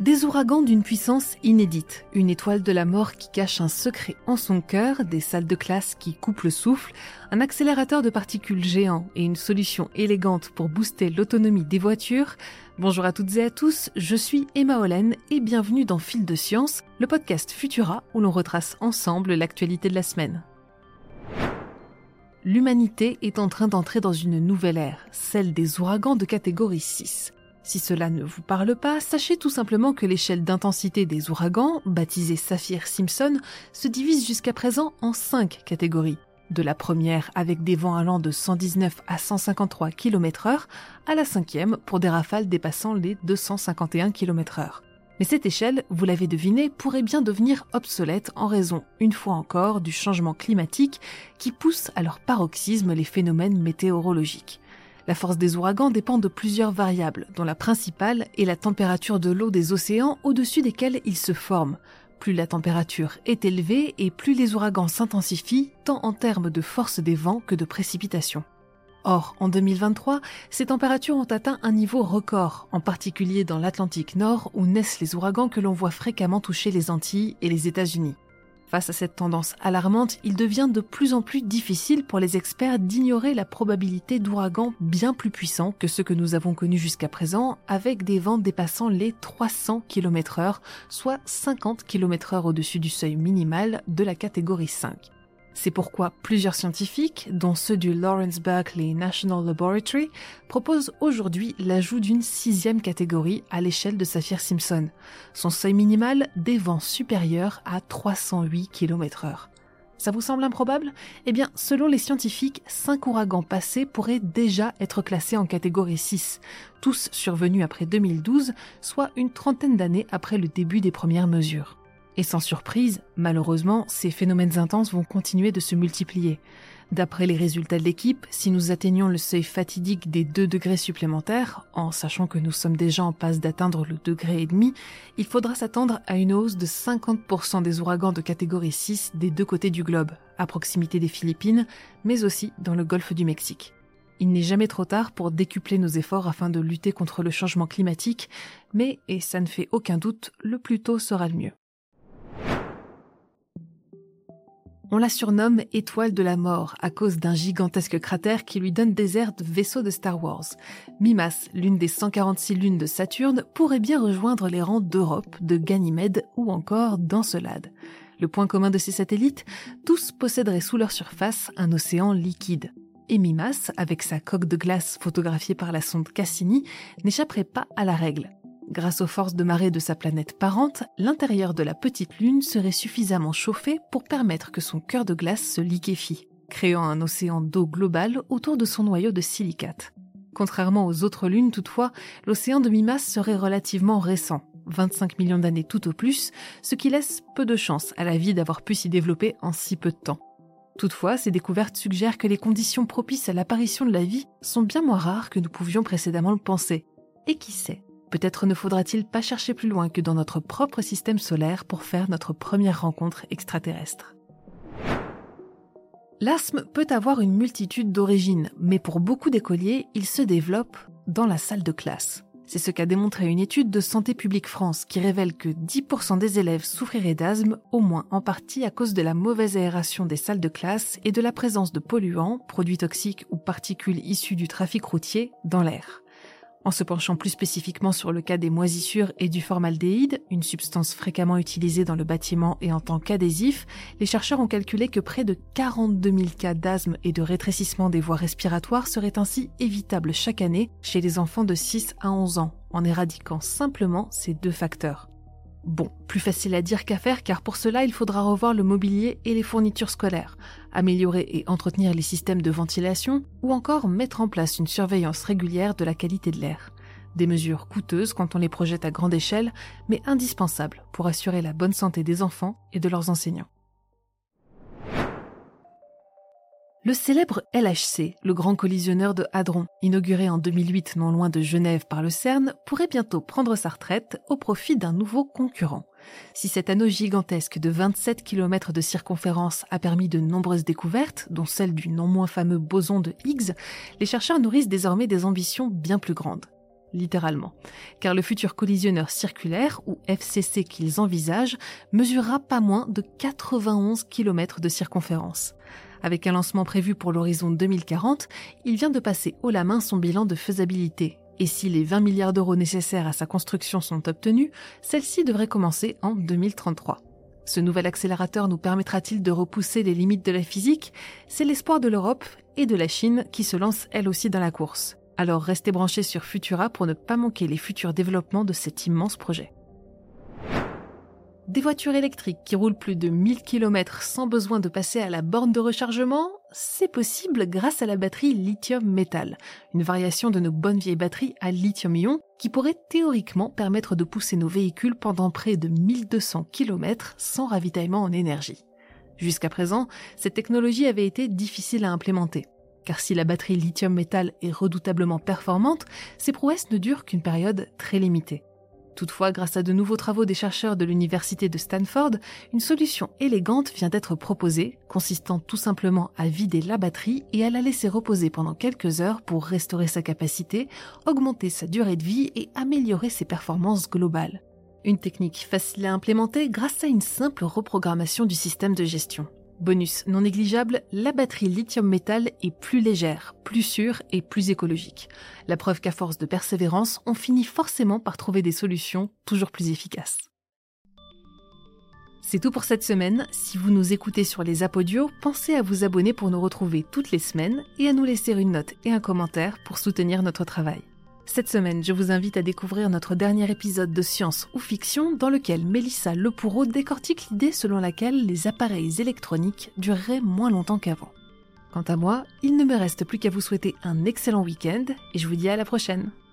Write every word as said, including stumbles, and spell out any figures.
Des ouragans d'une puissance inédite, une étoile de la mort qui cache un secret en son cœur, des salles de classe qui coupent le souffle, un accélérateur de particules géant et une solution élégante pour booster l'autonomie des voitures. Bonjour à toutes et à tous, je suis Emma Hollen et bienvenue dans Fil de Science, le podcast Futura où l'on retrace ensemble l'actualité de la semaine. L'humanité est en train d'entrer dans une nouvelle ère, celle des ouragans de catégorie six. Si cela ne vous parle pas, sachez tout simplement que l'échelle d'intensité des ouragans, baptisée Saffir-Simpson, se divise jusqu'à présent en cinq catégories. De la première avec des vents allant de cent dix-neuf à cent cinquante-trois kilomètres heure, à la cinquième pour des rafales dépassant les deux cent cinquante et un kilomètres heure. Mais cette échelle, vous l'avez deviné, pourrait bien devenir obsolète en raison, une fois encore, du changement climatique qui pousse à leur paroxysme les phénomènes météorologiques. La force des ouragans dépend de plusieurs variables, dont la principale est la température de l'eau des océans au-dessus desquels ils se forment. Plus la température est élevée et plus les ouragans s'intensifient, tant en termes de force des vents que de précipitations. Or, en deux mille vingt-trois, ces températures ont atteint un niveau record, en particulier dans l'Atlantique Nord où naissent les ouragans que l'on voit fréquemment toucher les Antilles et les États-Unis. Face à cette tendance alarmante, il devient de plus en plus difficile pour les experts d'ignorer la probabilité d'ouragans bien plus puissants que ceux que nous avons connus jusqu'à présent, avec des vents dépassant les trois cents kilomètres heure, soit cinquante kilomètres heure au-dessus du seuil minimal de la catégorie cinq. C'est pourquoi plusieurs scientifiques, dont ceux du Lawrence Berkeley National Laboratory, proposent aujourd'hui l'ajout d'une sixième catégorie à l'échelle de Saffir-Simpson. Son seuil minimal, des vents supérieurs à trois cent huit kilomètres heure. Ça vous semble improbable ? Eh bien, selon les scientifiques, cinq ouragans passés pourraient déjà être classés en catégorie six, tous survenus après deux mille douze, soit une trentaine d'années après le début des premières mesures. Et sans surprise, malheureusement, ces phénomènes intenses vont continuer de se multiplier. D'après les résultats de l'équipe, si nous atteignons le seuil fatidique des deux degrés supplémentaires, en sachant que nous sommes déjà en passe d'atteindre le degré et demi, il faudra s'attendre à une hausse de cinquante pour cent des ouragans de catégorie six des deux côtés du globe, à proximité des Philippines, mais aussi dans le golfe du Mexique. Il n'est jamais trop tard pour décupler nos efforts afin de lutter contre le changement climatique, mais, et ça ne fait aucun doute, le plus tôt sera le mieux. On la surnomme Étoile de la Mort à cause d'un gigantesque cratère qui lui donne des airs de vaisseau de Star Wars. Mimas, l'une des cent quarante-six lunes de Saturne, pourrait bien rejoindre les rangs d'Europe, de Ganymède ou encore d'Encelade. Le point commun de ces satellites, tous posséderaient sous leur surface un océan liquide. Et Mimas, avec sa coque de glace photographiée par la sonde Cassini, n'échapperait pas à la règle. Grâce aux forces de marée de sa planète parente, l'intérieur de la petite lune serait suffisamment chauffé pour permettre que son cœur de glace se liquéfie, créant un océan d'eau global autour de son noyau de silicate. Contrairement aux autres lunes toutefois, l'océan de Mimas serait relativement récent, vingt-cinq millions d'années tout au plus, ce qui laisse peu de chance à la vie d'avoir pu s'y développer en si peu de temps. Toutefois, ces découvertes suggèrent que les conditions propices à l'apparition de la vie sont bien moins rares que nous pouvions précédemment le penser. Et qui sait ? Peut-être ne faudra-t-il pas chercher plus loin que dans notre propre système solaire pour faire notre première rencontre extraterrestre. L'asthme peut avoir une multitude d'origines, mais pour beaucoup d'écoliers, il se développe dans la salle de classe. C'est ce qu'a démontré une étude de Santé publique France qui révèle que dix pour cent des élèves souffriraient d'asthme, au moins en partie à cause de la mauvaise aération des salles de classe et de la présence de polluants, produits toxiques ou particules issues du trafic routier, dans l'air. En se penchant plus spécifiquement sur le cas des moisissures et du formaldéhyde, une substance fréquemment utilisée dans le bâtiment et en tant qu'adhésif, les chercheurs ont calculé que près de quarante-deux mille cas d'asthme et de rétrécissement des voies respiratoires seraient ainsi évitables chaque année chez les enfants de six à onze ans, en éradiquant simplement ces deux facteurs. Bon, plus facile à dire qu'à faire car pour cela il faudra revoir le mobilier et les fournitures scolaires, améliorer et entretenir les systèmes de ventilation ou encore mettre en place une surveillance régulière de la qualité de l'air. Des mesures coûteuses quand on les projette à grande échelle, mais indispensables pour assurer la bonne santé des enfants et de leurs enseignants. Le célèbre L H C, le grand collisionneur de Hadron, inauguré en deux mille huit non loin de Genève par le CERN, pourrait bientôt prendre sa retraite au profit d'un nouveau concurrent. Si cet anneau gigantesque de vingt-sept kilomètres de circonférence a permis de nombreuses découvertes, dont celle du non moins fameux boson de Higgs, les chercheurs nourrissent désormais des ambitions bien plus grandes. littéralement, car le futur collisionneur circulaire, ou F C C qu'ils envisagent, mesurera pas moins de quatre-vingt-onze kilomètres de circonférence. Avec un lancement prévu pour l'horizon deux mille quarante, il vient de passer haut la main son bilan de faisabilité. Et si les vingt milliards d'euros nécessaires à sa construction sont obtenus, celle-ci devrait commencer en deux mille trente-trois. Ce nouvel accélérateur nous permettra-t-il de repousser les limites de la physique ? C'est l'espoir de l'Europe et de la Chine qui se lancent elles aussi dans la course. Alors restez branchés sur Futura pour ne pas manquer les futurs développements de cet immense projet. Des voitures électriques qui roulent plus de mille kilomètres sans besoin de passer à la borne de rechargement, c'est possible grâce à la batterie lithium-métal, une variation de nos bonnes vieilles batteries à lithium-ion qui pourrait théoriquement permettre de pousser nos véhicules pendant près de mille deux cents kilomètres sans ravitaillement en énergie. Jusqu'à présent, cette technologie avait été difficile à implémenter, car si la batterie lithium-métal est redoutablement performante, ses prouesses ne durent qu'une période très limitée. Toutefois, grâce à de nouveaux travaux des chercheurs de l'université de Stanford, une solution élégante vient d'être proposée, consistant tout simplement à vider la batterie et à la laisser reposer pendant quelques heures pour restaurer sa capacité, augmenter sa durée de vie et améliorer ses performances globales. Une technique facile à implémenter grâce à une simple reprogrammation du système de gestion. Bonus non négligeable, la batterie lithium-métal est plus légère, plus sûre et plus écologique. La preuve qu'à force de persévérance, on finit forcément par trouver des solutions toujours plus efficaces. C'est tout pour cette semaine. Si vous nous écoutez sur les apps audio, pensez à vous abonner pour nous retrouver toutes les semaines et à nous laisser une note et un commentaire pour soutenir notre travail. Cette semaine, je vous invite à découvrir notre dernier épisode de Science ou Fiction dans lequel Mélissa Lepoureau décortique l'idée selon laquelle les appareils électroniques dureraient moins longtemps qu'avant. Quant à moi, il ne me reste plus qu'à vous souhaiter un excellent week-end et je vous dis à la prochaine.